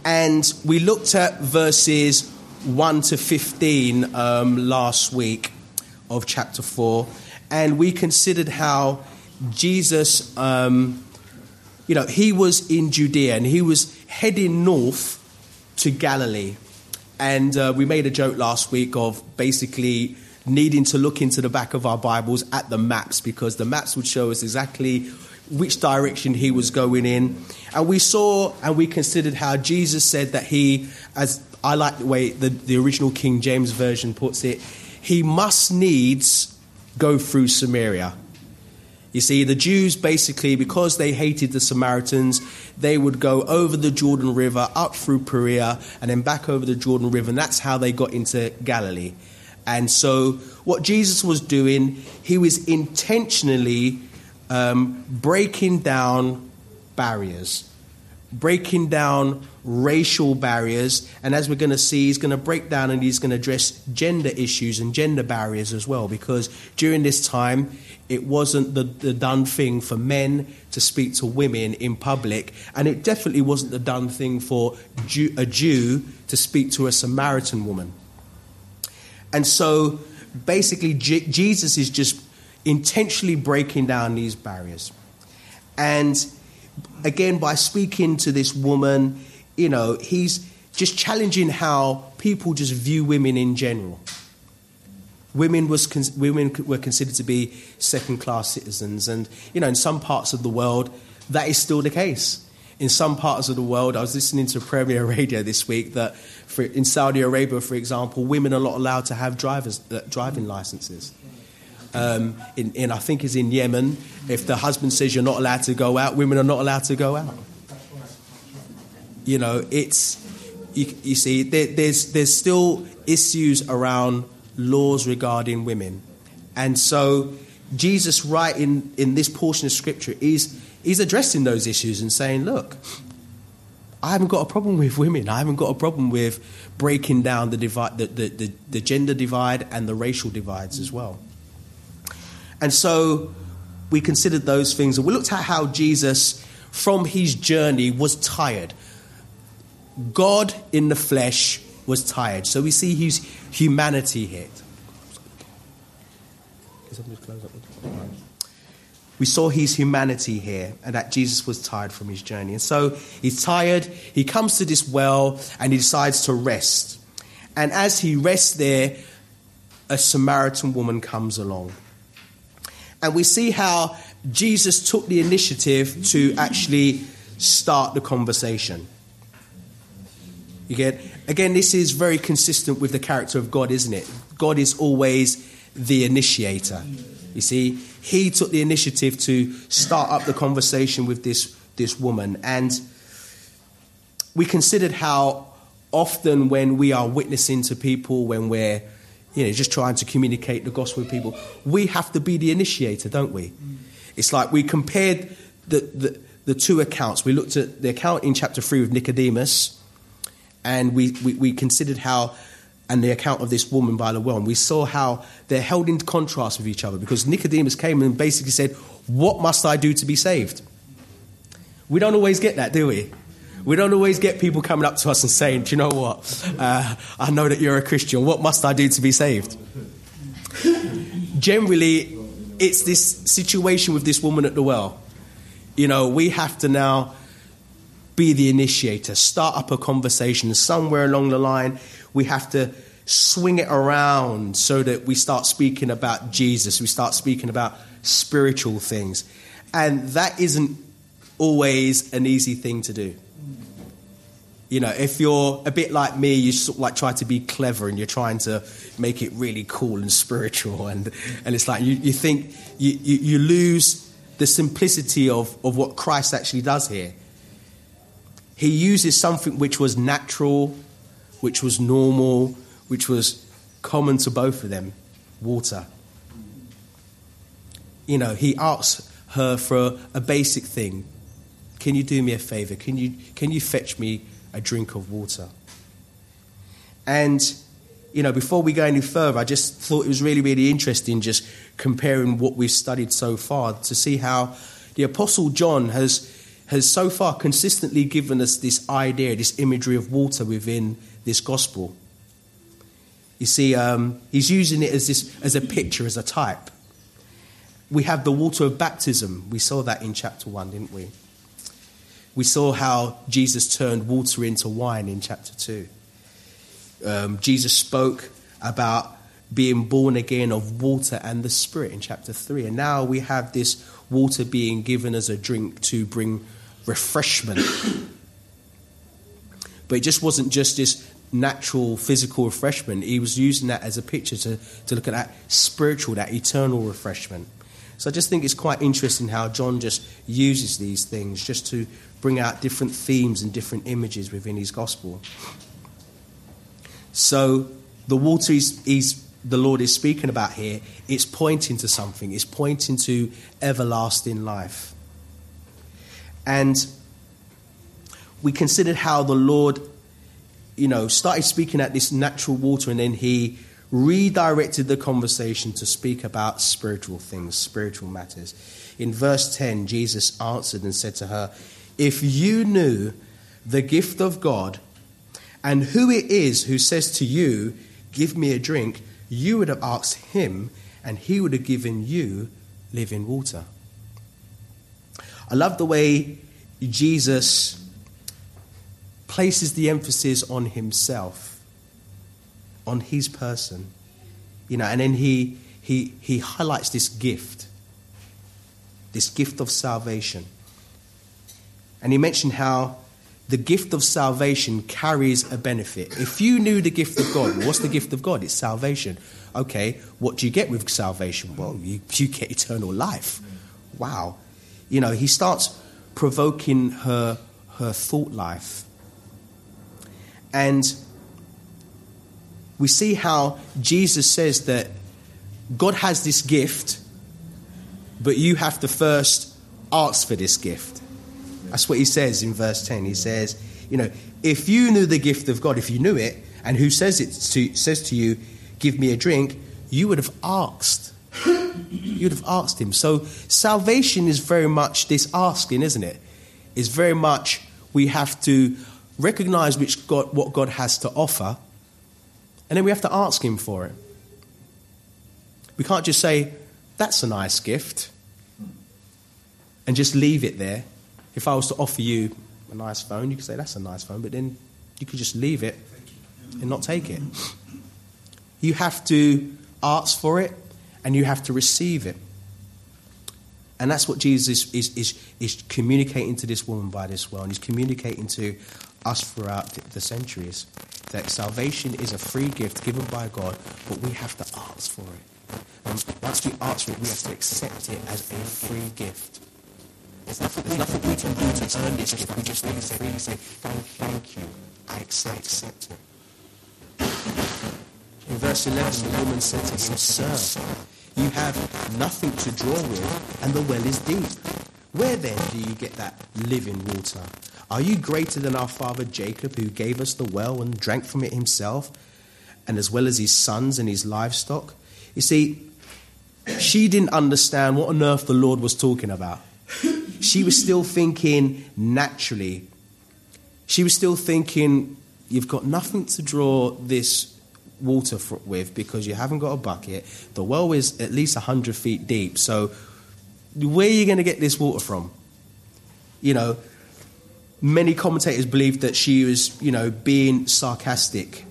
And we looked at verses 1 to 15 last week of chapter 4. And we considered how Jesus, he was in Judea and he was heading north to Galilee. And we made a joke last week of basically needing to look into the back of our Bibles at the maps, because the maps would show us exactly which direction he was going in. And we saw and we considered how Jesus said that he, as I like the way the original King James Version puts it, he must needs go through Samaria. You see, the Jews basically, because they hated the Samaritans, they would go over the Jordan River, up through Perea, and then back over the Jordan River, and that's how they got into Galilee. And so what Jesus was doing, he was intentionally breaking down barriers, breaking down racial barriers. And as we're going to see, he's going to break down and he's going to address gender issues and gender barriers as well, because during this time, it wasn't the done thing for men to speak to women in public, and it definitely wasn't the done thing for a Jew to speak to a Samaritan woman. And so basically Jesus is just intentionally breaking down these barriers. And again, by speaking to this woman, he's just challenging how people just view women in general. Women were considered to be second-class citizens. And, in some parts of the world, that is still the case. In some parts of the world, I was listening to Premier Radio this week that in Saudi Arabia, for example, women are not allowed to have driving licenses. I think it's in Yemen, if the husband says you're not allowed to go out, women are not allowed to go out. You see, there's still issues around laws regarding women. And so Jesus, right in this portion of Scripture, he's addressing those issues and saying, look, I haven't got a problem with women. I haven't got a problem with breaking down the divide, the gender divide and the racial divides as well. And so we considered those things. And we looked at how Jesus, from his journey, was tired. God in the flesh was tired. So we see his humanity here. We saw his humanity here, and that Jesus was tired from his journey. And so he's tired. He comes to this well and he decides to rest. And as he rests there, a Samaritan woman comes along. And we see how Jesus took the initiative to actually start the conversation. You get? Again, this is very consistent with the character of God, isn't it? God is always the initiator. You see, he took the initiative to start up the conversation with this woman. And we considered how often when we are witnessing to people, when we're just trying to communicate the gospel with people, we have to be the initiator, don't we? It's like we compared the two accounts. We looked at the account in chapter 3 with Nicodemus, and we considered how, and the account of this woman by the well, and we saw how they're held in contrast with each other, because Nicodemus came and basically said, what must I do to be saved? We don't always get that, do we? We don't always get people coming up to us and saying, do you know what? I know that you're a Christian. What must I do to be saved? Generally, it's this situation with this woman at the well. We have to now be the initiator, start up a conversation. Somewhere along the line, we have to swing it around so that we start speaking about Jesus. We start speaking about spiritual things. And that isn't always an easy thing to do. If you're a bit like me, you sort of like try to be clever and you're trying to make it really cool and spiritual. And it's like you think you lose the simplicity of what Christ actually does here. He uses something which was natural, which was normal, which was common to both of them, water. He asks her for a basic thing. Can you do me a favor? Can you fetch me a drink of water? And, before we go any further, I just thought it was really, really interesting just comparing what we've studied so far to see how the Apostle John has has so far consistently given us this idea, this imagery of water within this gospel. You see, he's using it as a picture, as a type. We have the water of baptism. We saw that in chapter 1, didn't we? We saw how Jesus turned water into wine in chapter 2. Jesus spoke about being born again of water and the Spirit in chapter 3. And now we have this water being given as a drink to bring refreshment. But it just wasn't just this natural physical refreshment. He was using that as a picture to look at that spiritual, that eternal refreshment. So I just think it's quite interesting how John just uses these things just to bring out different themes and different images within his gospel. So the water the Lord is speaking about here, it's pointing to something. It's pointing to everlasting life. And we considered how the Lord, started speaking at this natural water, and then he redirected the conversation to speak about spiritual things, spiritual matters. In verse 10, Jesus answered and said to her, "If you knew the gift of God and who it is who says to you, 'Give me a drink,' you would have asked him and he would have given you living water." I love the way Jesus places the emphasis on himself, on his person, and then he highlights this gift of salvation. And he mentioned how the gift of salvation carries a benefit. If you knew the gift of God, what's the gift of God? It's salvation. Okay, what do you get with salvation? Well, you get eternal life. Wow. He starts provoking her thought life. And we see how Jesus says that God has this gift, but you have to first ask for this gift. That's what he says in verse 10. He says, if you knew the gift of God, if you knew it, and who says to you, "Give me a drink," you would have asked. You'd have asked him. So salvation is very much this asking, isn't it? It's very much we have to recognize what God has to offer, and then we have to ask him for it. We can't just say, "That's a nice gift," and just leave it there. If I was to offer you a nice phone, you could say, "That's a nice phone," but then you could just leave it and not take it. You have to ask for it, and you have to receive it. And that's what Jesus is communicating to this woman by this well, and he's communicating to us throughout the centuries, that salvation is a free gift given by God, but we have to ask for it. And once we ask for it, we have to accept it as a free gift. There's nothing we can do to earn this gift. We just need to say, thank you, I accept it. In verse 11, the woman said to him, "Sir, you have nothing to draw with, and the well is deep. Where then do you get that living water? Are you greater than our father Jacob, who gave us the well and drank from it himself, and as well as his sons and his livestock?" You see, she didn't understand what on earth the Lord was talking about. She was still thinking naturally. She was still thinking, you've got nothing to draw this water with because you haven't got a bucket. The well is at least 100 feet deep. So where are you going to get this water from? Many commentators believe that she was, being sarcastic.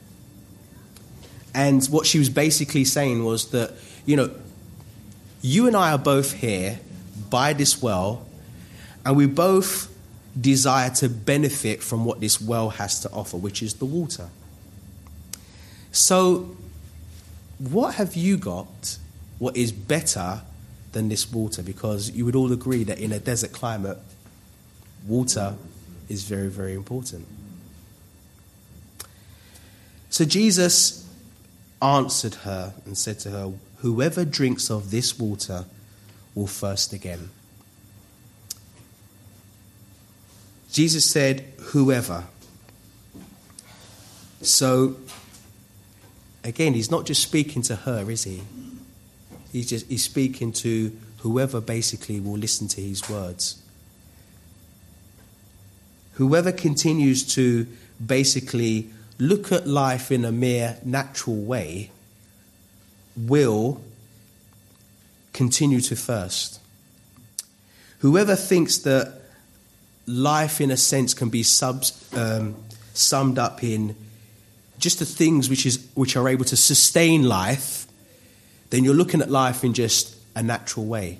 And what she was basically saying was that, you and I are both here by this well, and we both desire to benefit from what this well has to offer, which is the water. So what have you got what is better than this water? Because you would all agree that in a desert climate, water is very, very important. So Jesus answered her and said to her, "Whoever drinks of this water will thirst again." Jesus said, "Whoever." So, again, he's not just speaking to her, is he? He's speaking to whoever basically will listen to his words. whoever continues to basically look at life in a mere natural way will continue to thirst. Whoever thinks that life, in a sense, can be summed up in just the things which are able to sustain life, then you're looking at life in just a natural way.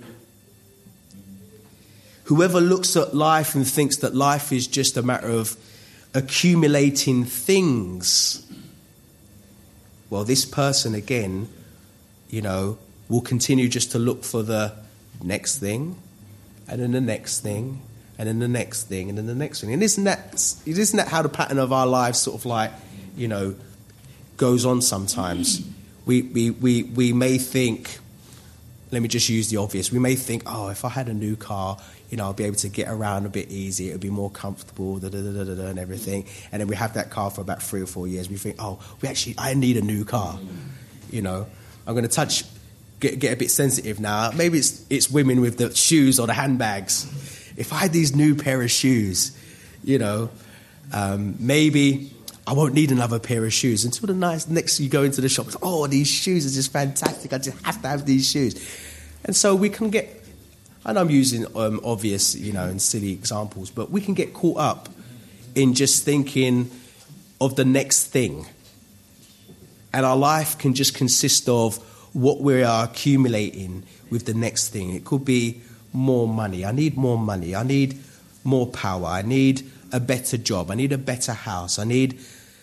Whoever looks at life and thinks that life is just a matter of accumulating things, well, this person, again, will continue just to look for the next thing, and then the next thing, and then the next thing, and then the next thing. And isn't that how the pattern of our lives sort of goes on sometimes? We may think, let me just use the obvious, we may think, if I had a new car, I'll be able to get around a bit easier, it'll be more comfortable, and everything. And then we have that car for about 3 or 4 years. We think, I need a new car. I'm going to get a bit sensitive now. Maybe it's women with the shoes or the handbags. If I had these new pair of shoes, maybe I won't need another pair of shoes until the next you go into the shop. These shoes are just fantastic. I just have to have these shoes. And so we can get, and I'm using obvious, and silly examples, but we can get caught up in just thinking of the next thing. And our life can just consist of what we are accumulating with the next thing. It could be more money. I need more money. I need more power. I need a better job. I need a better house. I need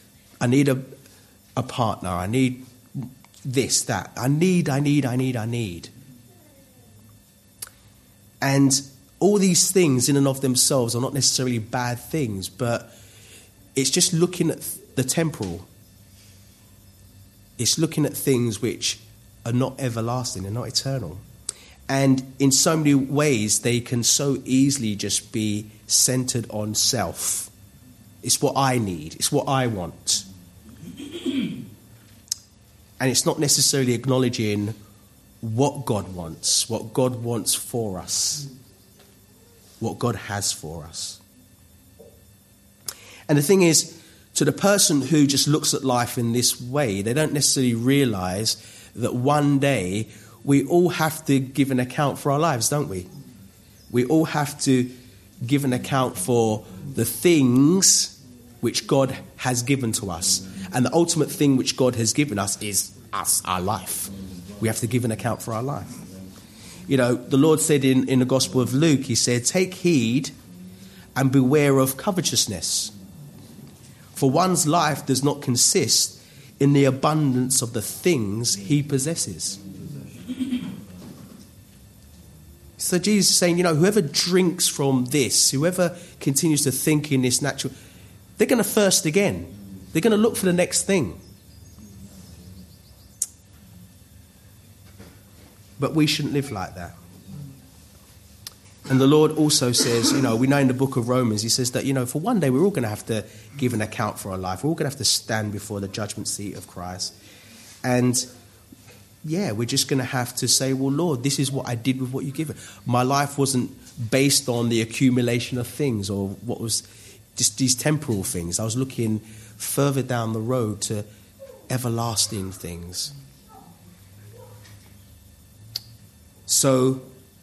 a partner. I need this, that. I need. And all these things in and of themselves are not necessarily bad things, but it's just looking at the temporal. It's looking at things which are not everlasting, they're not eternal. And in so many ways, they can so easily just be centered on self. It's what I need, it's what I want. And it's not necessarily acknowledging what God wants for us, what God has for us. And the thing is, to the person who just looks at life in this way, they don't necessarily realize that one day we all have to give an account for our lives, don't we? We all have to give an account for the things which God has given to us. And the ultimate thing which God has given us is us, our life. We have to give an account for our life. The Lord said in the Gospel of Luke, he said, "Take heed and beware of covetousness. For one's life does not consist in the abundance of the things he possesses." So Jesus is saying, whoever drinks from this, whoever continues to think in this natural, they're going to thirst again. They're going to look for the next thing. But we shouldn't live like that. And the Lord also says, we know in the book of Romans, he says that, for one day we're all going to have to give an account for our life. We're all going to have to stand before the judgment seat of Christ. And we're just going to have to say, well, Lord, this is what I did with what you give. My life wasn't based on the accumulation of things or what was just these temporal things. I was looking further down the road to everlasting things. So,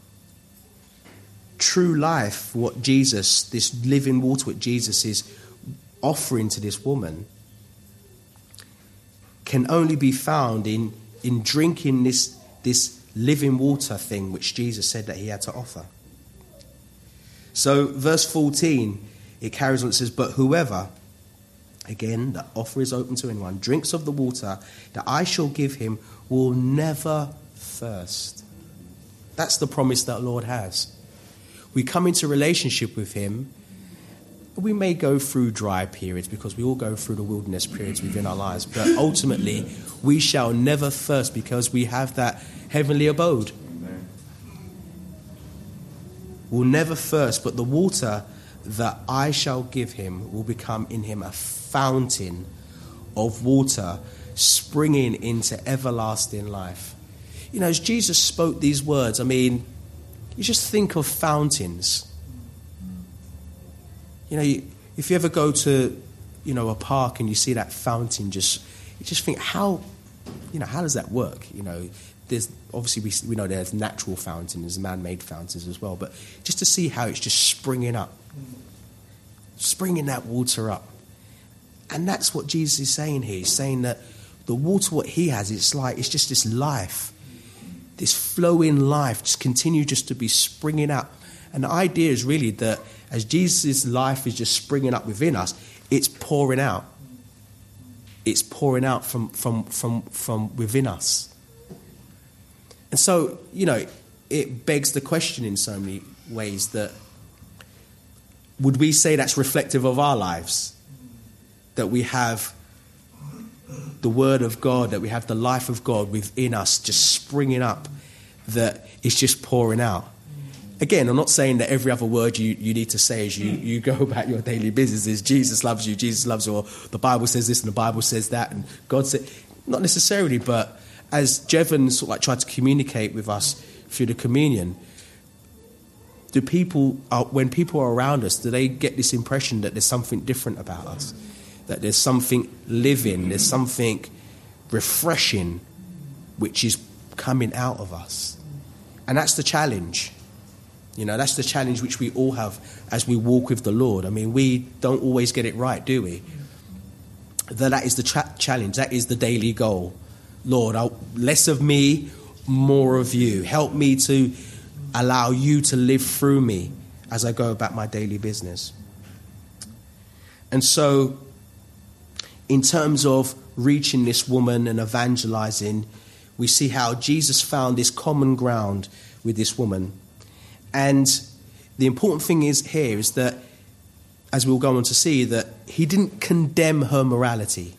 true life, what Jesus, this living water, what Jesus is offering to this woman, can only be found in drinking this living water thing which Jesus said that he had to offer. So, verse 14, it carries on, it says, "But whoever," again, the offer is open to anyone, "drinks of the water that I shall give him will never thirst." That's the promise that the Lord has. We come into relationship with him. We may go through dry periods because we all go through the wilderness periods within our lives. But ultimately, we shall never thirst because we have that heavenly abode. We'll never thirst, but the water that I shall give him will become in him a fountain of water springing into everlasting life. As Jesus spoke these words, you just think of fountains. If you ever go to, a park and you see that fountain, you just think, how does that work? There's obviously we know there's natural fountains, there's man-made fountains as well, but just to see how it's just springing that water up. And that's what Jesus is saying here. He's saying that the water, what he has, it's just this life, this flowing life, just continue just to be springing up. And the idea is really that as Jesus' life is just springing up within us, it's pouring out. It's pouring out from within us. And so, it begs the question in so many ways that would we say that's reflective of our lives? That we have the Word of God, that we have the life of God within us just springing up, that it's just pouring out. Again, I'm not saying that every other word you need to say as you go about your daily business is Jesus loves you, or the Bible says this and the Bible says that, and God said, not necessarily, but as Jevon sort of like tried to communicate with us through the communion, when people are around us, do they get this impression that there's something different about us? That there's something living, there's something refreshing which is coming out of us? And that's the challenge. That's the challenge which we all have as we walk with the Lord. I mean, we don't always get it right, do we? That is the challenge. That is the daily goal. Lord, less of me, more of you. Help me to allow you to live through me as I go about my daily business. And so, in terms of reaching this woman and evangelizing, we see how Jesus found this common ground with this woman. And the important thing is that, as we'll go on to see, that he didn't condemn her morality.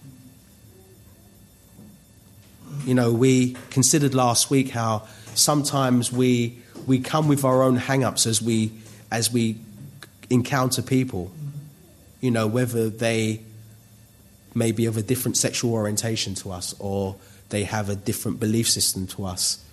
We considered last week how sometimes we come with our own hang-ups as we encounter people, whether they may be of a different sexual orientation to us or they have a different belief system to us.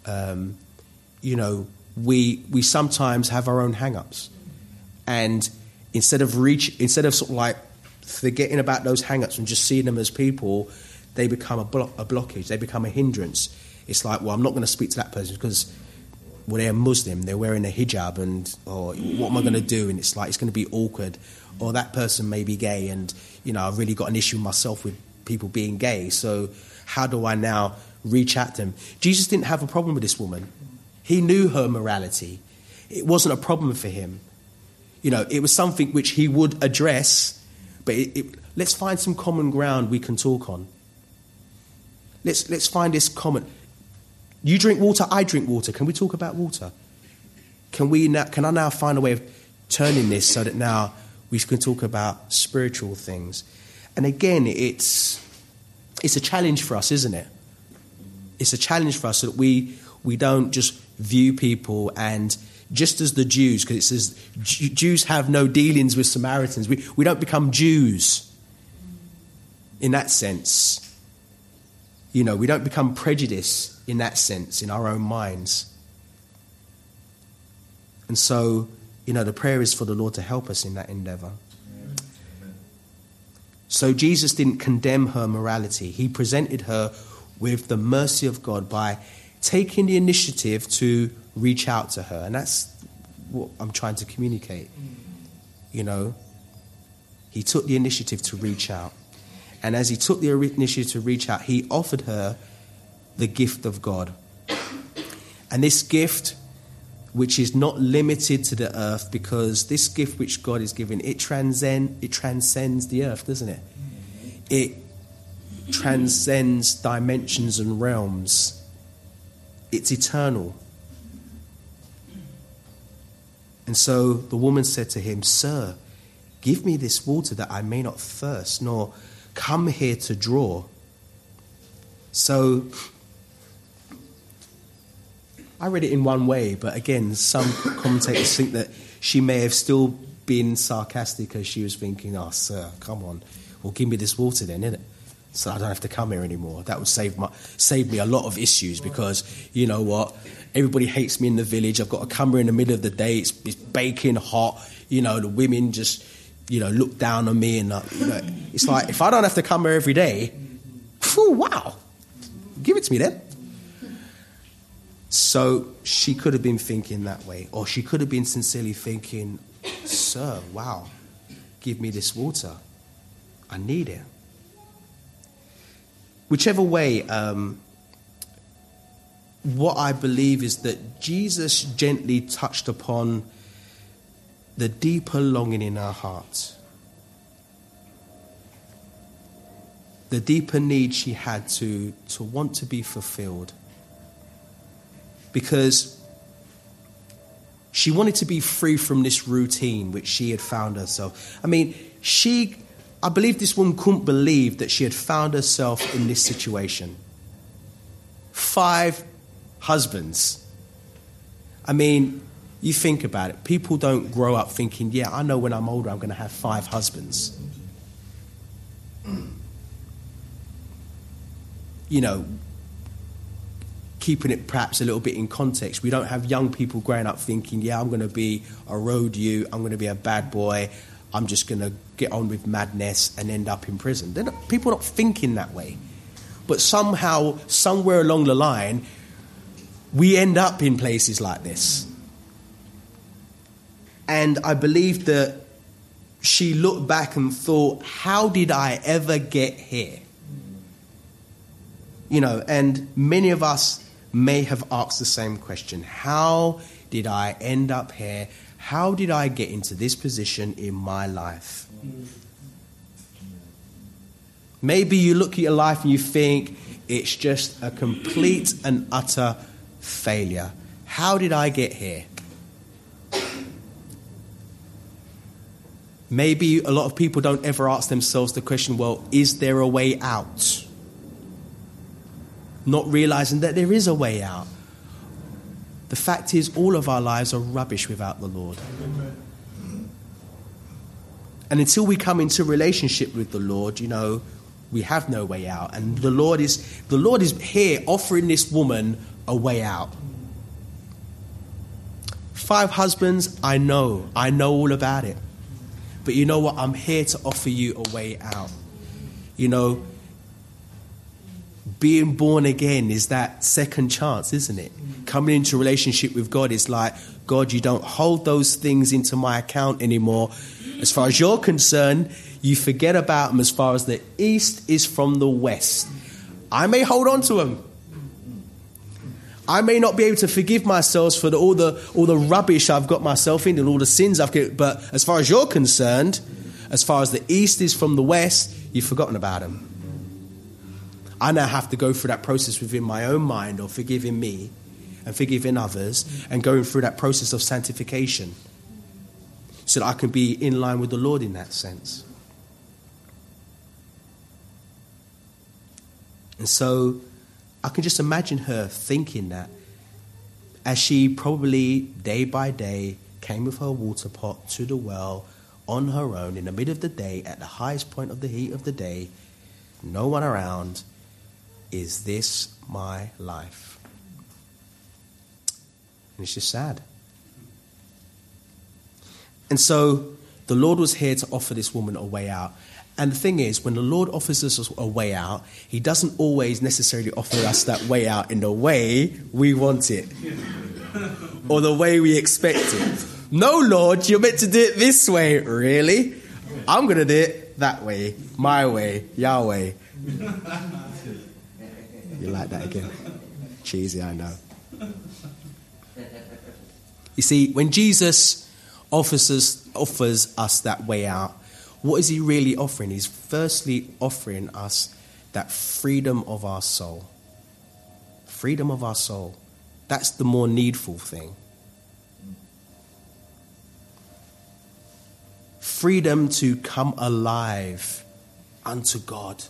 We sometimes have our own hang-ups. And instead of sort of like forgetting about those hang-ups and just seeing them as people, they become a blockage, they become a hindrance. It's like, well, I'm not going to speak to that person because, well, they're Muslim, they're wearing a hijab, or what am I going to do? And it's like, it's going to be awkward. Or that person may be gay, and, I've really got an issue myself with people being gay, so how do I now reach out to them? Jesus didn't have a problem with this woman. He knew her morality. It wasn't a problem for him. It was something which he would address, but let's find some common ground we can talk on. Let's find this common. You drink water, I drink water. Can we talk about water? Can I now find a way of turning this so that now we can talk about spiritual things? And again, it's a challenge for us, isn't it? It's a challenge for us so that we don't just view people and just as the Jews, because it says Jews have no dealings with Samaritans. We don't become Jews in that sense. We don't become prejudiced in that sense in our own minds. And so, the prayer is for the Lord to help us in that endeavor. Amen. So Jesus didn't condemn her morality. He presented her with the mercy of God by taking the initiative to reach out to her. And that's what I'm trying to communicate. He took the initiative to reach out. And as he took the initiative to reach out, he offered her the gift of God. And this gift, which is not limited to the earth, because this gift which God is giving, it transcends the earth, doesn't it? It transcends dimensions and realms. It's eternal. And so the woman said to him, "Sir, give me this water that I may not thirst, nor come here to draw." So I read it in one way, but again, some commentators think that she may have still been sarcastic as she was thinking, "Oh, sir, come on. Well, give me this water then, innit? So I don't have to come here anymore." That would save me a lot of issues, because you know what? Everybody hates me in the village. I've got to come here in the middle of the day. It's baking hot. The women just, look down on me. And, it's like, if I don't have to come here every day, phew, wow, give it to me then. So she could have been thinking that way, or she could have been sincerely thinking, sir, wow, give me this water. I need it. Whichever way, what I believe is that Jesus gently touched upon the deeper longing in her heart, the deeper need she had to want to be fulfilled, because she wanted to be free from this routine which she had found herself. I mean, I believe this woman couldn't believe that she had found herself in this situation. 5 husbands. I mean, you think about it. People don't grow up thinking, yeah, I know when I'm older I'm going to have 5 husbands. Keeping it perhaps a little bit in context, we don't have young people growing up thinking, yeah, I'm going to be a road youth, I'm going to be a bad boy, I'm just going to get on with madness and end up in prison. People are not thinking that way. But somehow, somewhere along the line, we end up in places like this. And I believe that she looked back and thought, how did I ever get here? And many of us may have asked the same question. How did I end up here? How did I get into this position in my life? Maybe you look at your life and you think it's just a complete and utter failure. How did I get here? Maybe a lot of people don't ever ask themselves the question, well, is there a way out? Not realizing that there is a way out. The fact is, all of our lives are rubbish without the Lord. And until we come into relationship with the Lord, we have no way out. And the Lord is here offering this woman a way out. 5 husbands, I know all about it. But you know what? I'm here to offer you a way out. Being born again is that second chance, isn't it? Coming into relationship with God is like, God, you don't hold those things into my account anymore. As far as you're concerned, you forget about them as far as the east is from the west. I may hold on to them. I may not be able to forgive myself for all the rubbish I've got myself in and all the sins I've got. But as far as you're concerned, as far as the east is from the west, you've forgotten about them. I now have to go through that process within my own mind of forgiving me and forgiving others and going through that process of sanctification so that I can be in line with the Lord in that sense. And so I can just imagine her thinking that as she probably day by day came with her water pot to the well on her own in the middle of the day at the highest point of the heat of the day, no one around. Is this my life? And it's just sad. And so the Lord was here to offer this woman a way out. And the thing is, when the Lord offers us a way out, he doesn't always necessarily offer us that way out in the way we want it or the way we expect it. No, Lord, you're meant to do it this way. Really? I'm going to do it that way, my way, Yahweh. You like that again? Cheesy, I know. You see, when Jesus offers us that way out, what is he really offering? He's firstly offering us that freedom of our soul. Freedom of our soul. That's the more needful thing. Freedom to come alive unto God.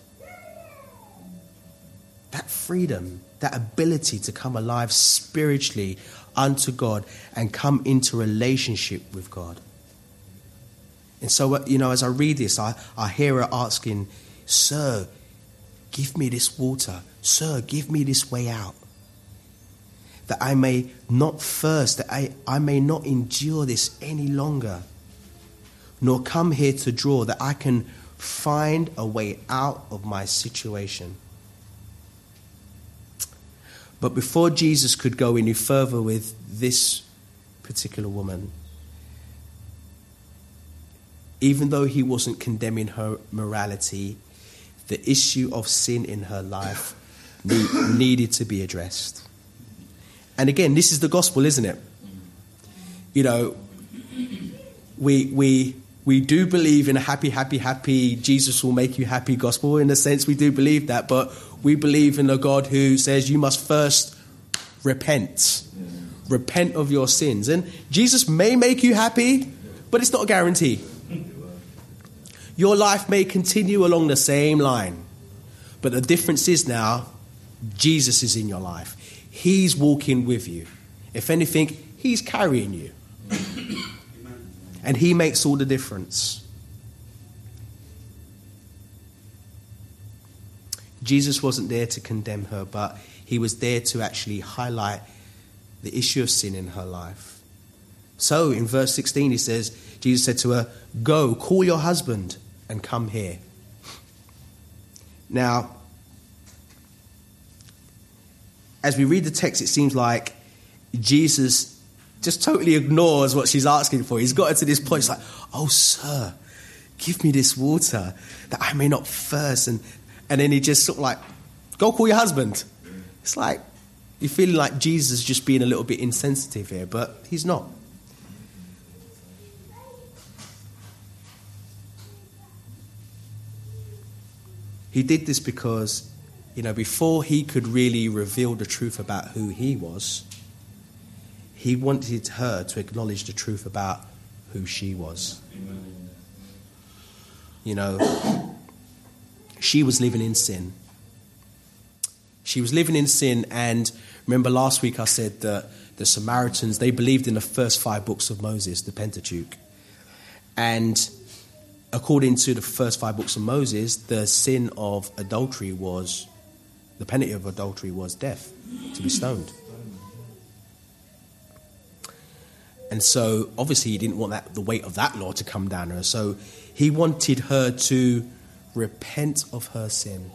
That freedom, that ability to come alive spiritually unto God and come into relationship with God. And so, as I read this, I hear her asking, Sir, give me this water. Sir, give me this way out. That I may not thirst, that I may not endure this any longer. nor come here to draw, that I can find a way out of my situation. But before Jesus could go any further with this particular woman, even though he wasn't condemning her morality, the issue of sin in her life needed to be addressed. And again, this is the gospel, isn't it? You know, we do believe in a happy, Jesus will make you happy gospel. In a sense, we do believe that, but we believe in a God who says you must first repent. Repent of your sins. And Jesus may make you happy, but it's not a guarantee. Your life may continue along the same line. But the difference is now, Jesus is in your life. He's walking with you. If anything, he's carrying you. And he makes all the difference. Jesus wasn't there to condemn her, but he was there to actually highlight the issue of sin in her life. So in verse 16 he says, Jesus said to her, "Go, call your husband and come here." Now, as we read the text, it seems like Jesus just totally ignores what she's asking for. He's got her to this point. It's like, "Oh, sir, give me this water that I may not thirst." And then he just sort of like, "Go call your husband." It's like, you're feeling like Jesus is just being a little bit insensitive here, but he's not. He did this because, before he could really reveal the truth about who he was, he wanted her to acknowledge the truth about who she was. She was living in sin. She was living in sin, and remember last week I said that the Samaritans, they believed in the first 5 books of Moses, the Pentateuch. And according to the first 5 books of Moses, the sin of adultery was, the penalty of adultery was death, to be stoned. And so, obviously, he didn't want the weight of that law to come down on her. So he wanted her to repent of her sin.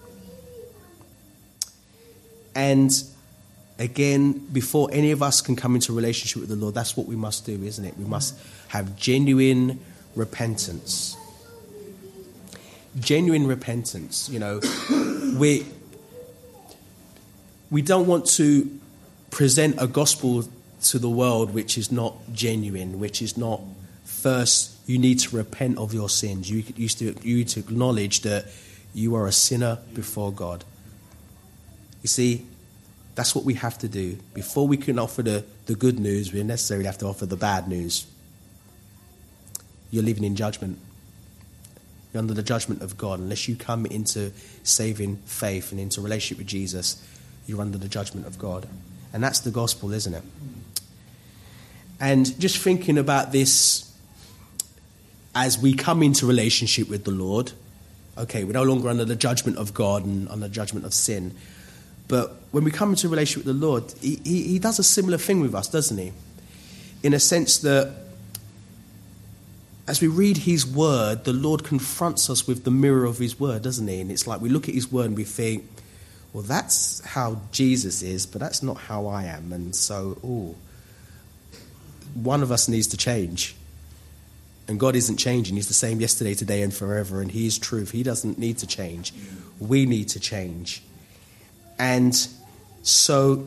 And again, before any of us can come into a relationship with the Lord, that's what we must do, isn't it? We must have genuine repentance. Genuine repentance. We don't want to present a gospel to the world which is not genuine, which is not, first you need to repent of your sins. You need to acknowledge that you are a sinner before God. You see, that's what we have to do. Before we can offer the good news, we necessarily have to offer the bad news. You're living in judgment. You're under the judgment of God. Unless you come into saving faith and into relationship with Jesus, you're under the judgment of God. And that's the gospel, isn't it? And just thinking about this as we come into relationship with the Lord, okay, we're no longer under the judgment of God and under the judgment of sin. But when we come into a relationship with the Lord, he does a similar thing with us, doesn't he? In a sense that as we read his word, the Lord confronts us with the mirror of his word, doesn't he? And it's like we look at his word and we think, well, that's how Jesus is, but that's not how I am. And so, one of us needs to change. And God isn't changing. He's the same yesterday, today, and forever. And he is truth. He doesn't need to change. We need to change. And so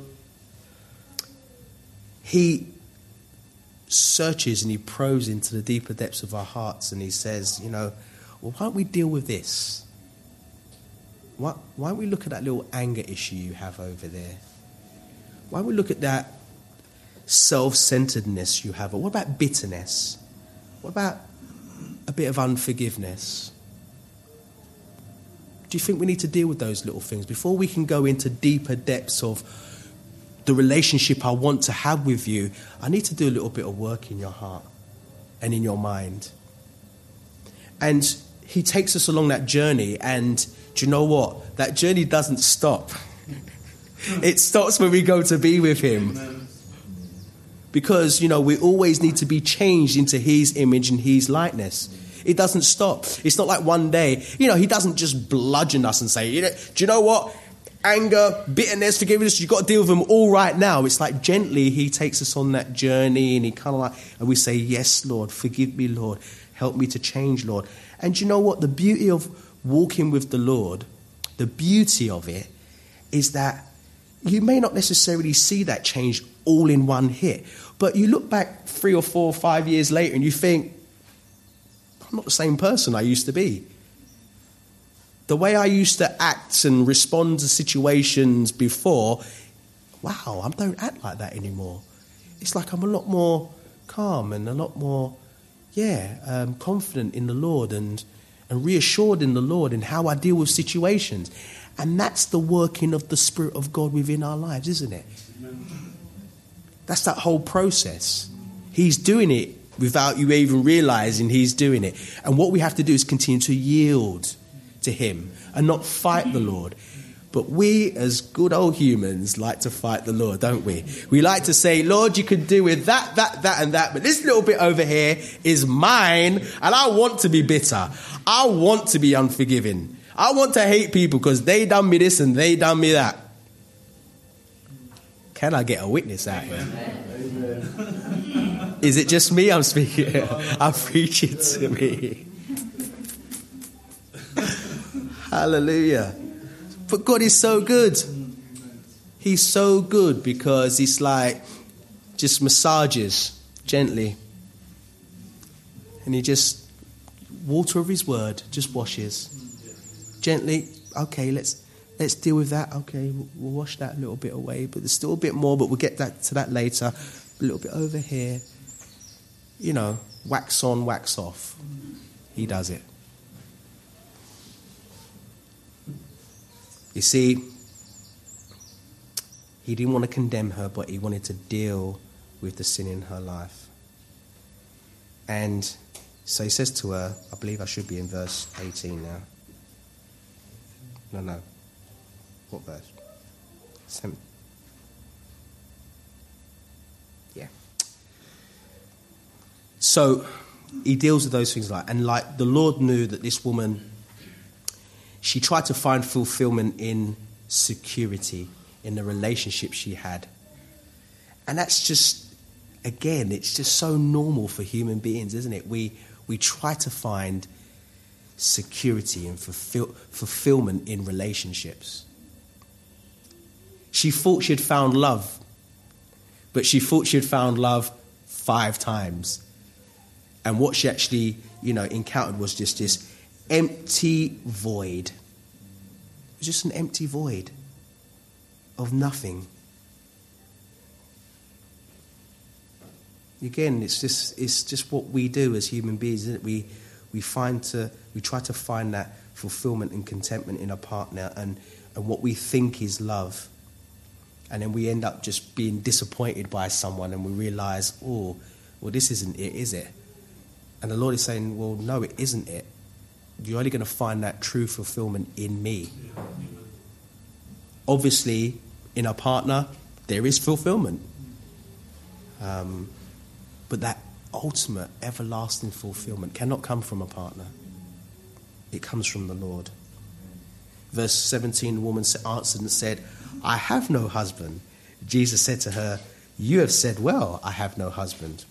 he searches and he probes into the deeper depths of our hearts, and he says, well, why don't we deal with this? Why don't we look at that little anger issue you have over there? Why don't we look at that self-centeredness you have? Or what about bitterness? What about a bit of unforgiveness? Do you think we need to deal with those little things before we can go into deeper depths of the relationship I want to have with you? I need to do a little bit of work in your heart and in your mind. And he takes us along that journey, and do you know what? That journey doesn't stop. It stops when we go to be with him. Because, we always need to be changed into his image and his likeness. It doesn't stop. It's not like one day, he doesn't just bludgeon us and say, do you know what? Anger, bitterness, forgiveness, you've got to deal with them all right now. It's like gently he takes us on that journey, and he kind of and we say, yes, Lord, forgive me, Lord. Help me to change, Lord. And you know what? The beauty of walking with the Lord, the beauty of it is that you may not necessarily see that change all in one hit, but you look back 3 or 4 or 5 years later and you think, I'm not the same person I used to be. The way I used to act and respond to situations before, wow, I don't act like that anymore. It's like I'm a lot more calm and a lot more, confident in the Lord and reassured in the Lord and how I deal with situations. And that's the working of the Spirit of God within our lives, isn't it? That's that whole process. He's doing it without you even realizing he's doing it. And what we have to do is continue to yield to him and not fight the Lord. But we, as good old humans, like to fight the Lord, don't we? We like to say, Lord, you could do with that, and that, but this little bit over here is mine, and I want to be bitter. I want to be unforgiving. I want to hate people because they done me this and they done me that. Can I get a witness out here? Amen. Is it just me I'm speaking? I'm preaching to me. Hallelujah. But God is so good. He's so good because he's like just massages gently. And he just, water of his word, just washes. Gently, okay, let's deal with that. Okay, we'll wash that a little bit away. But there's still a bit more, but we'll get to that later. A little bit over here. Wax on, wax off. He does it. You see, he didn't want to condemn her, but he wanted to deal with the sin in her life. And so he says to her, I believe I should be in verse 18 now. No. What verse? 7. Yeah. So he deals with those things and the Lord knew that this woman, she tried to find fulfillment in security, in the relationship she had. And that's just, again, it's just so normal for human beings, isn't it? We try to find security and fulfillment in relationships. She thought she had found love, but she thought she had found love 5 times. And what she actually, encountered was just this empty void. It was just an empty void of nothing. Again, it's just what we do as human beings, isn't it? We try to find that fulfillment and contentment in a partner and what we think is love. And then we end up just being disappointed by someone and we realize, oh, well, this isn't it, is it? And the Lord is saying, well, no, it isn't it. You're only going to find that true fulfillment in me. Obviously, in a partner, there is fulfillment. But that ultimate, everlasting fulfillment cannot come from a partner. It comes from the Lord. Verse 17, the woman answered and said, I have no husband. Jesus said to her, you have said well, I have no husband.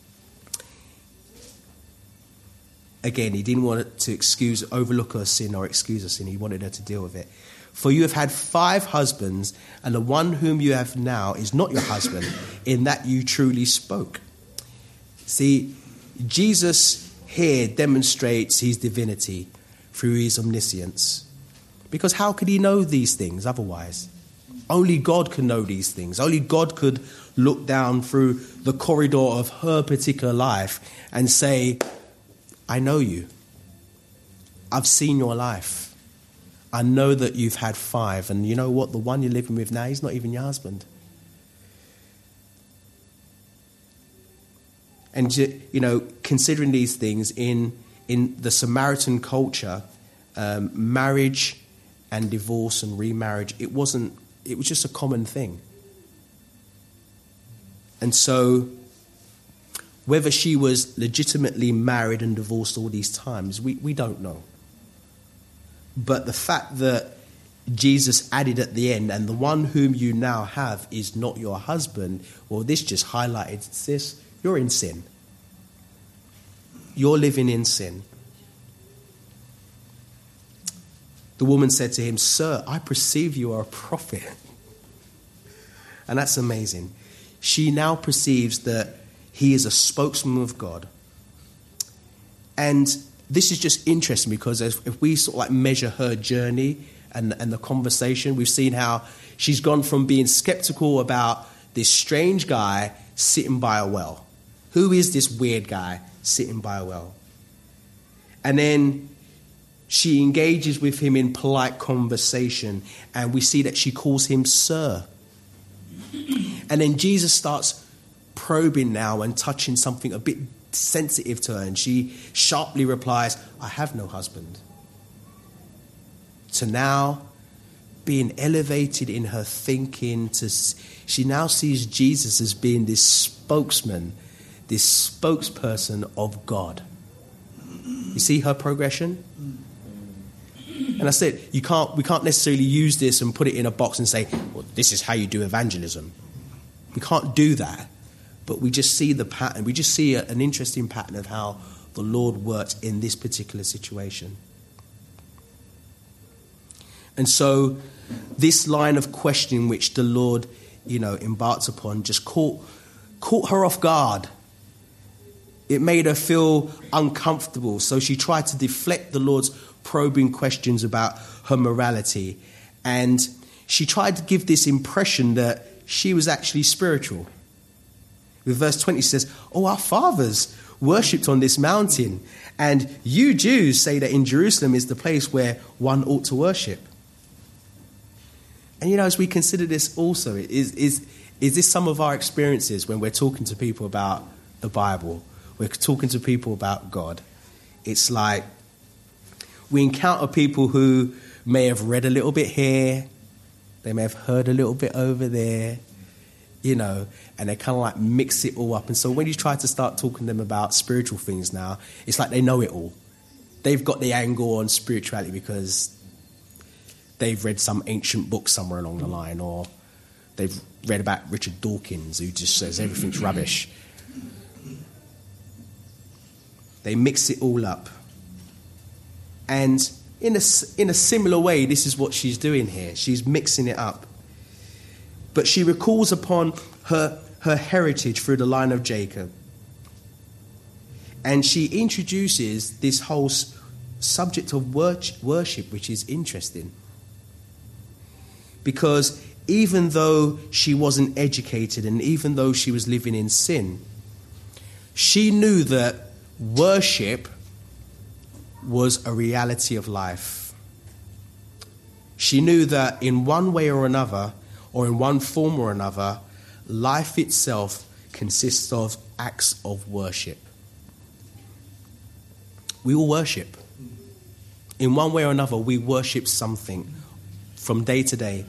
Again, he didn't want to overlook her sin or excuse her sin. He wanted her to deal with it. For you have had 5 husbands, and the one whom you have now is not your husband, in that you truly spoke. See, Jesus here demonstrates his divinity through his omniscience. Because how could he know these things otherwise? Only God can know these things. Only God could look down through the corridor of her particular life and say, I know you. I've seen your life. I know that you've had 5. And you know what? The one you're living with now, he's not even your husband. And, considering these things in the Samaritan culture, marriage and divorce and remarriage, it was just a common thing. And so whether she was legitimately married and divorced all these times, we don't know. But the fact that Jesus added at the end, and the one whom you now have is not your husband, well, this just highlighted, sis, you're in sin. You're living in sin. The woman said to him, "Sir, I perceive you are a prophet." And that's amazing. She now perceives that he is a spokesman of God. And this is just interesting because if we sort of like measure her journey and the conversation, we've seen how she's gone from being skeptical about this strange guy sitting by a well. Who is this weird guy sitting by a well? And then she engages with him in polite conversation, and we see that she calls him sir. And then Jesus starts probing now and touching something a bit sensitive to her, and she sharply replies, "I have no husband." To now being elevated in her thinking, she now sees Jesus as being this spokesman, this spokesperson of God. You see her progression? And I said, we can't necessarily use this and put it in a box and say, well, this is how you do evangelism. We can't do that. But we just see the pattern. We just see an interesting pattern of how the Lord worked in this particular situation. And so this line of questioning which the Lord, embarked upon just caught her off guard. It made her feel uncomfortable. So she tried to deflect the Lord's probing questions about her morality. And she tried to give this impression that she was actually spiritual. With verse 20 says, "Oh, our fathers worshipped on this mountain, and you Jews say that in Jerusalem is the place where one ought to worship." And as we consider this also, is this some of our experiences when we're talking to people about the Bible? We're talking to people about God. It's like we encounter people who may have read a little bit here, they may have heard a little bit over there, and they kind of like mix it all up. And so when you try to start talking to them about spiritual things now, it's like they know it all. They've got the angle on spirituality because they've read some ancient book somewhere along the line, or they've read about Richard Dawkins, who just says everything's rubbish. They mix it all up. And in a similar way, this is what she's doing here. She's mixing it up. But she recalls upon her heritage through the line of Jacob. And she introduces this whole subject of worship, which is interesting. Because even though she wasn't educated and even though she was living in sin, she knew that worship was a reality of life. She knew that in one way or another, or in one form or another, life itself consists of acts of worship. We all worship. In one way or another, we worship something from day to day.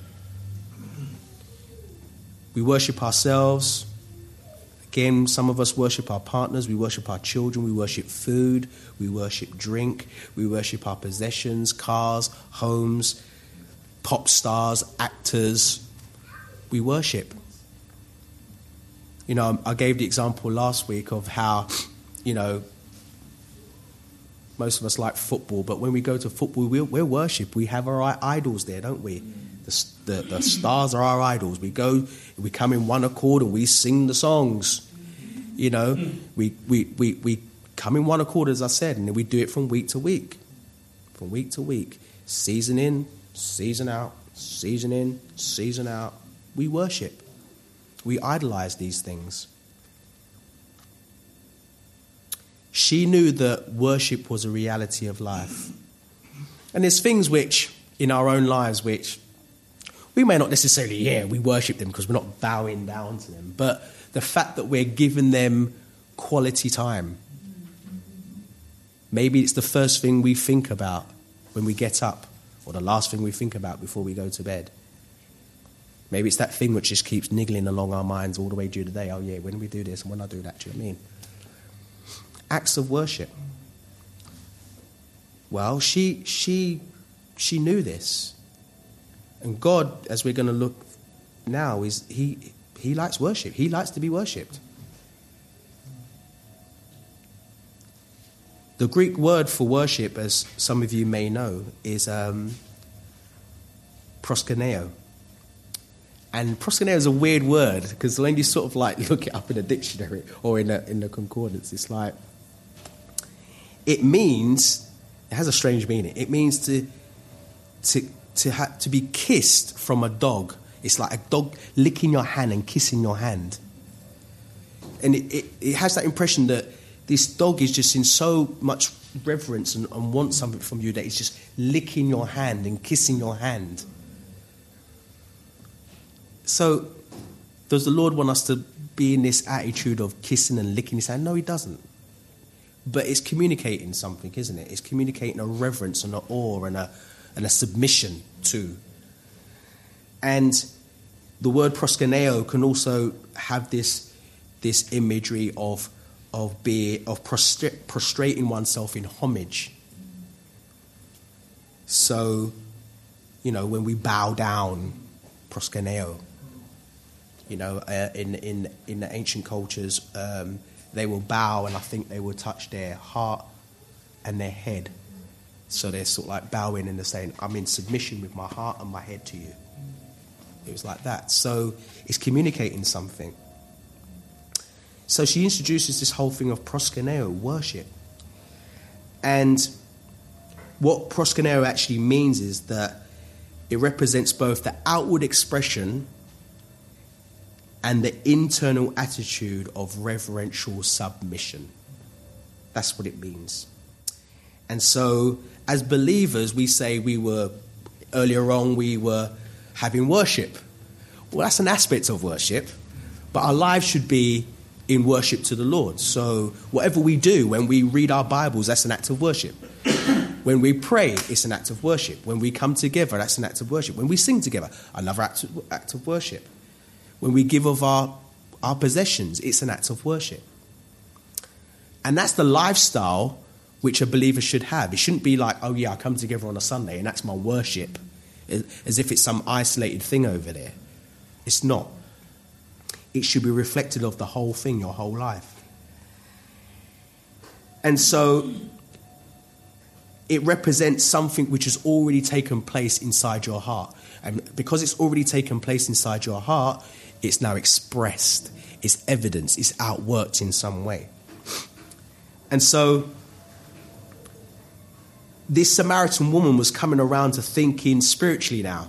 We worship ourselves. Again, some of us worship our partners, we worship our children, we worship food, we worship drink, we worship our possessions, cars, homes, pop stars, actors. We worship. I gave the example last week of how, most of us like football, but when we go to football, we'll worship. We have our idols there, don't we? The stars are our idols. We come in one accord and we sing the songs. We come in one accord, as I said, and then we do it from week to week. From week to week. Season in, season out, season in, season out. We worship. We idolize these things. She knew that worship was a reality of life. And there's things which, in our own lives, which we may not necessarily, we worship them because we're not bowing down to them. But the fact that we're giving them quality time. Maybe it's the first thing we think about when we get up, or the last thing we think about before we go to bed. Maybe it's that thing which just keeps niggling along our minds all the way through the day. Oh, yeah, when we do this and when I do that, do you know what I mean? Acts of worship. Well, she knew this. And God, as we're going to look now, is he likes worship. He likes to be worshipped. The Greek word for worship, as some of you may know, is proskuneo. And proskuneo is a weird word, because when you sort of like look it up in a dictionary or in the concordance, it's like, it has a strange meaning. It means to be kissed from a dog. It's like a dog licking your hand and kissing your hand. And it has that impression that this dog is just in so much reverence and wants something from you that it's just licking your hand and kissing your hand. So, does the Lord want us to be in this attitude of kissing and licking his hand? No, he doesn't. But it's communicating something, isn't it? It's communicating a reverence and an awe and a submission to. And the word proskuneo can also have this imagery of prostrating oneself in homage. So, when we bow down, proskuneo. In the ancient cultures, they will bow, and I think they will touch their heart and their head. So they're sort of like bowing and they're saying, I'm in submission with my heart and my head to you. It was like that. So it's communicating something. So she introduces this whole thing of proskuneo, worship. And what proskuneo actually means is that it represents both the outward expression and the internal attitude of reverential submission. That's what it means. And so, as believers, we say we were having worship. Well, that's an aspect of worship, but our lives should be in worship to the Lord. So, whatever we do, when we read our Bibles, that's an act of worship. When we pray, it's an act of worship. When we come together, that's an act of worship. When we sing together, another act of worship. When we give of our possessions, it's an act of worship. And that's the lifestyle which a believer should have. It shouldn't be like, oh yeah, I come together on a Sunday and that's my worship, as if it's some isolated thing over there. It's not. It should be reflected of the whole thing, your whole life. And so it represents something which has already taken place inside your heart. And because it's already taken place inside your heart, it's now expressed, it's evidence, it's outworked in some way. And so this Samaritan woman was coming around to thinking spiritually now.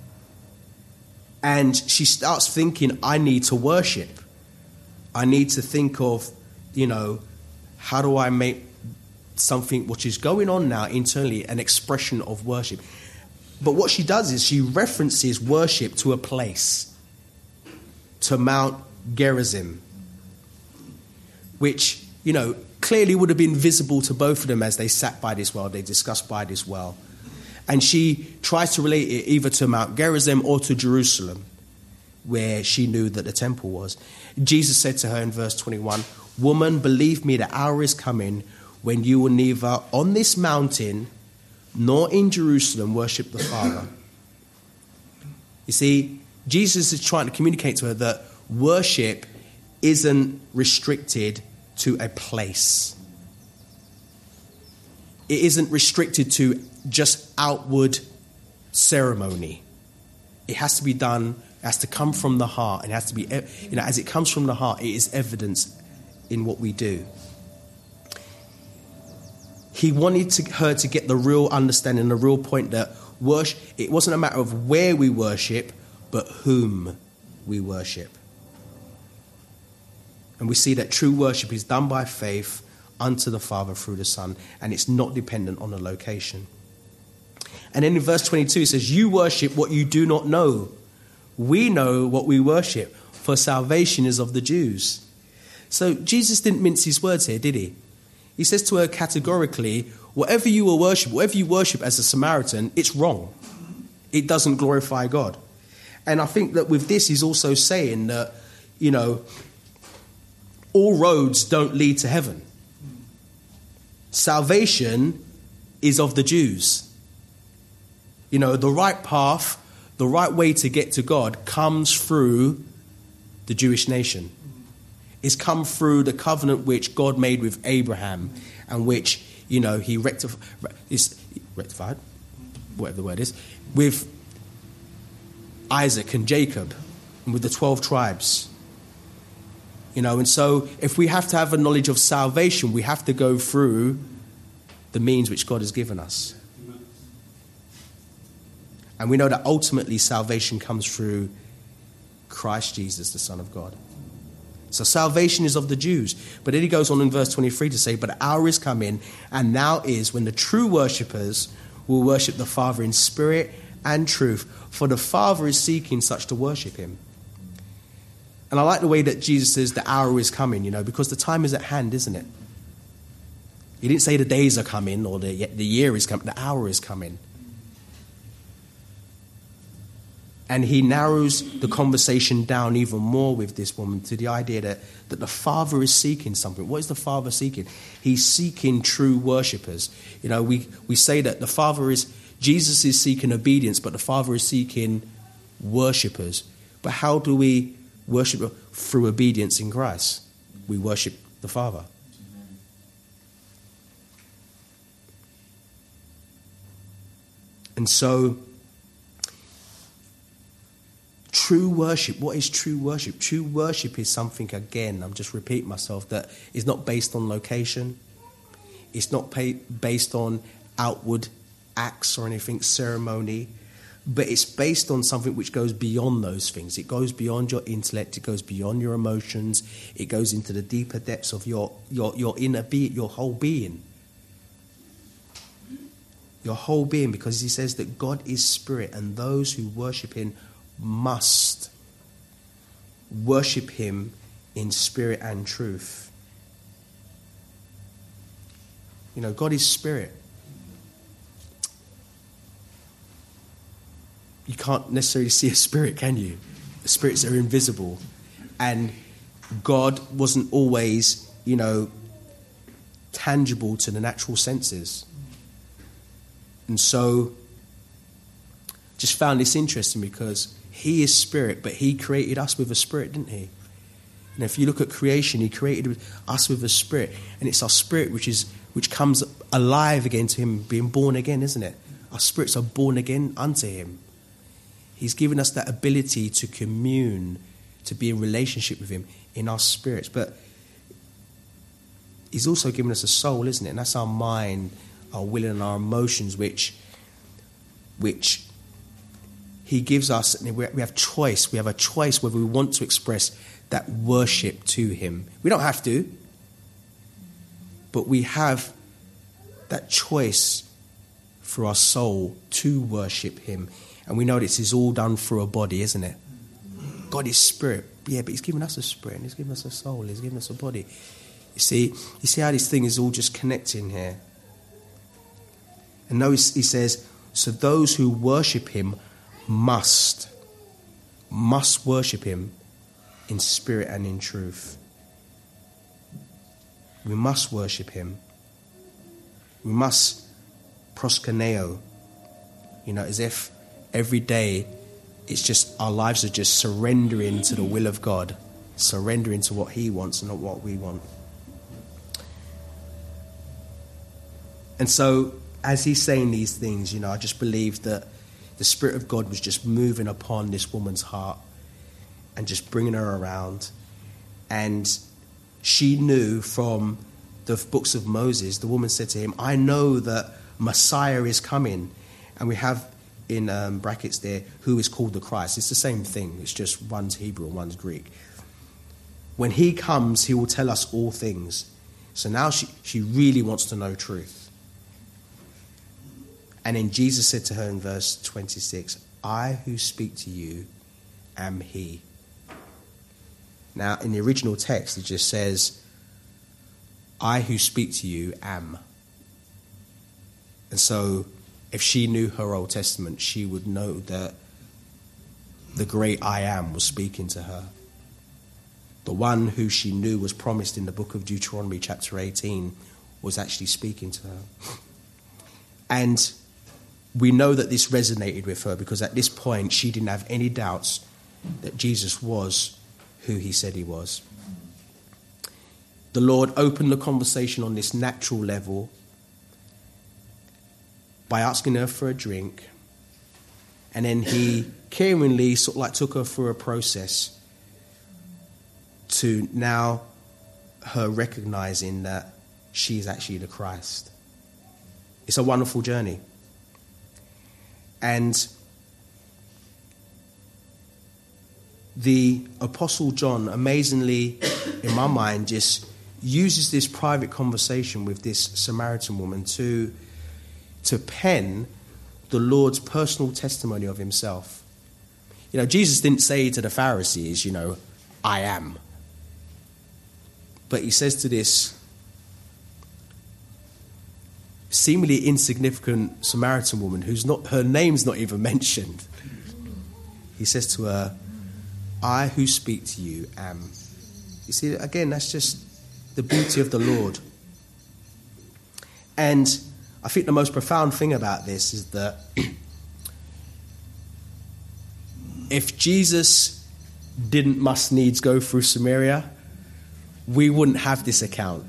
And she starts thinking, I need to worship. I need to think of, how do I make something which is going on now internally an expression of worship. But what she does is she references worship to a place, to Mount Gerizim, which, clearly would have been visible to both of them as they sat by this well, they discussed by this well. And she tries to relate it either to Mount Gerizim or to Jerusalem, where she knew that the temple was. Jesus said to her in verse 21, "Woman, believe me, the hour is coming when you will neither on this mountain nor in Jerusalem worship the Father." You see, Jesus is trying to communicate to her that worship isn't restricted to a place. It isn't restricted to just outward ceremony. It has to be done, it has to come from the heart. It has to be, as it comes from the heart, it is evidence in what we do. He wanted her to get the real understanding, the real point that worship, it wasn't a matter of where we worship, but whom we worship. And we see that true worship is done by faith unto the Father through the Son, and it's not dependent on a location. And then in verse 22 it says, "You worship what you do not know. We know what we worship, for salvation is of the Jews." So Jesus didn't mince his words here, did he? He says to her categorically, whatever you worship as a Samaritan, it's wrong. It doesn't glorify God. And I think that with this, he's also saying that, you know, all roads don't lead to heaven. Salvation is of the Jews. You know, the right path, the right way to get to God comes through the Jewish nation. It's come through the covenant which God made with Abraham and which, you know, he rectified, whatever the word is, with Isaac and Jacob and with the 12 tribes. You know, and so if we have to have a knowledge of salvation, we have to go through the means which God has given us. And we know that ultimately salvation comes through Christ Jesus, the Son of God. So salvation is of the Jews. But then he goes on in verse 23 to say, but the hour is coming, and now is, when the true worshippers will worship the Father in spirit and truth, for the Father is seeking such to worship him. And I like the way that Jesus says the hour is coming, you know, because the time is at hand, isn't it? He didn't say the days are coming or the year is coming. The hour is coming. And he narrows the conversation down even more with this woman to the idea that the Father is seeking something. What is the Father seeking? He's seeking true worshippers. You know, we say that Jesus is seeking obedience, but the Father is seeking worshippers. But how do we worship? Through obedience in Christ? We worship the Father. And so, true worship, what is true worship? True worship is something, again, I'm just repeating myself, that is not based on location. It's not based on outward acts or anything, ceremony. But it's based on something which goes beyond those things. It goes beyond your intellect. It goes beyond your emotions. It goes into the deeper depths of your inner being, your whole being. Your whole being, because he says that God is spirit, and those who worship him must worship him in spirit and truth. You know, God is spirit. You can't necessarily see a spirit, can you? The spirits are invisible. And God wasn't always, you know, tangible to the natural senses. And so, just found this interesting because he is spirit, but he created us with a spirit, didn't he? And if you look at creation, he created us with a spirit. And it's our spirit which comes alive again to him, being born again, isn't it? Our spirits are born again unto him. He's given us that ability to commune, to be in relationship with him in our spirits. But he's also given us a soul, isn't it? And that's our mind, our will and our emotions, which he gives us. And we have choice. We have a choice whether we want to express that worship to him. We don't have to, but we have that choice for our soul to worship him. And we know this is all done through a body, isn't it? God is spirit. Yeah, but he's given us a spirit, and he's given us a soul, he's given us a body. You see how this thing is all just connecting here. And notice he says, so those who worship him must worship him in spirit and in truth. We must worship him. We must proskuneo, as if every day it's just our lives are just surrendering to the will of God, surrendering to what he wants and not what we want. And so as he's saying these things, I just believe that the Spirit of God was just moving upon this woman's heart and just bringing her around. And she knew from the books of Moses, the woman said to him, I know that Messiah is coming. And we have in brackets there, who is called the Christ. It's the same thing. It's just one's Hebrew and one's Greek. When he comes, he will tell us all things. So now she really wants to know truth. And then Jesus said to her in verse 26, I who speak to you am he. Now, in the original text, it just says, I who speak to you am. And so, if she knew her Old Testament, she would know that the great I Am was speaking to her. The one who she knew was promised in the book of Deuteronomy chapter 18 was actually speaking to her. And we know that this resonated with her because at this point she didn't have any doubts that Jesus was who he said he was. The Lord opened the conversation on this natural level by asking her for a drink, and then he caringly sort of like took her through a process to now her recognizing that she is actually the Christ. It's a wonderful journey. And the Apostle John, amazingly, in my mind, just uses this private conversation with this Samaritan woman to pen the Lord's personal testimony of himself. You know, Jesus didn't say to the Pharisees, I am. But he says to this seemingly insignificant Samaritan woman her name's not even mentioned. He says to her, I who speak to you am. You see, again, that's just the beauty of the Lord. And I think the most profound thing about this is that if Jesus must needs go through Samaria, we wouldn't have this account.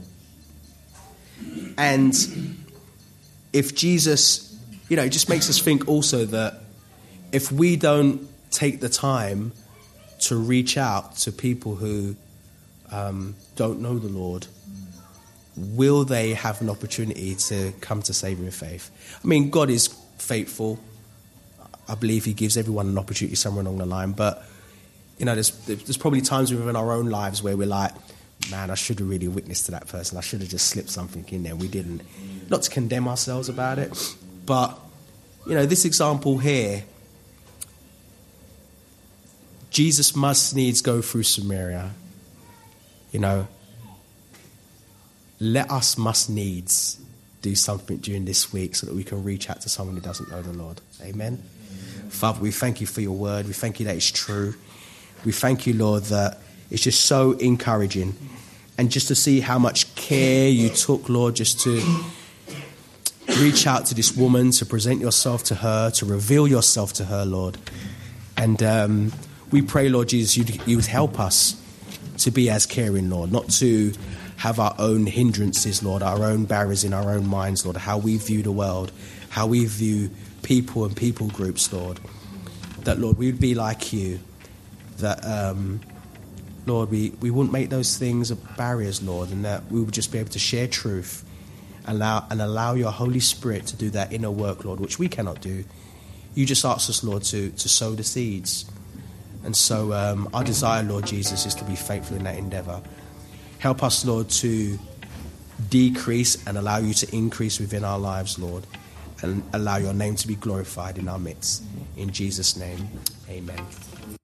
And if Jesus, it just makes us think also that if we don't take the time to reach out to people who don't know the Lord, will they have an opportunity to come to saving faith? I mean, God is faithful. I believe he gives everyone an opportunity somewhere along the line. But, there's probably times within our own lives where we're like, man, I should have really witnessed to that person. I should have just slipped something in there. We didn't. Not to condemn ourselves about it. But, this example here, Jesus must needs go through Samaria. Let us must needs do something during this week so that we can reach out to someone who doesn't know the Lord. Amen. Father, we thank you for your word. We thank you that it's true. We thank you, Lord, that it's just so encouraging. And just to see how much care you took, Lord, just to reach out to this woman, to present yourself to her, to reveal yourself to her, Lord. And we pray, Lord Jesus, you would help us to be as caring, Lord, not to have our own hindrances, Lord, our own barriers in our own minds, Lord, how we view the world, how we view people and people groups, Lord. That, Lord, we would be like you, that, Lord, we wouldn't make those things barriers, Lord, and that we would just be able to share truth and allow your Holy Spirit to do that inner work, Lord, which we cannot do. You just ask us, Lord, to sow the seeds. And so our desire, Lord Jesus, is to be faithful in that endeavour. Help us, Lord, to decrease and allow you to increase within our lives, Lord, and allow your name to be glorified in our midst. In Jesus' name, amen.